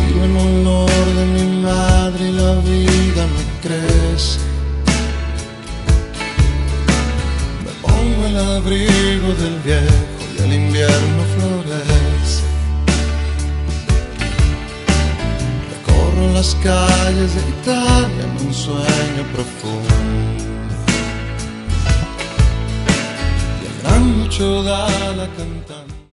Respiro el olor de mi madre y la vida me crece. Me pongo el abrigo del viejo y el invierno florece. Recorro las calles de Italia en un sueño profundo. Y el gran Lucio Dalla cantando.